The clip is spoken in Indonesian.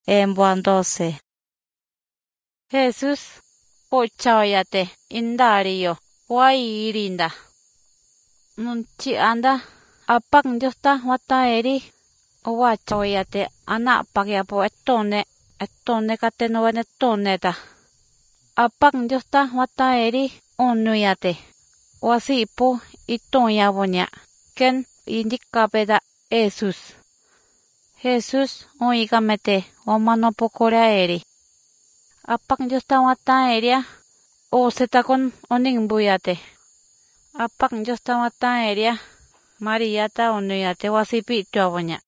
en Juan 12. Jesús, pochayate, indario, irinda. Nunchi anda, apang Diosta wata eri, wachayate, anak pagyapo etone katenoan etoneta. Apang Diosta wata eri, onuyate, wasipo, itonya bonya, ken indicapeda Jesús. Jesús, oigamete, omanopokorea eri. Apang Diosta wata eria, o setakon oningbuyate. Apang Diosta wata eria, Mariata onuyate wasipi tuabonya.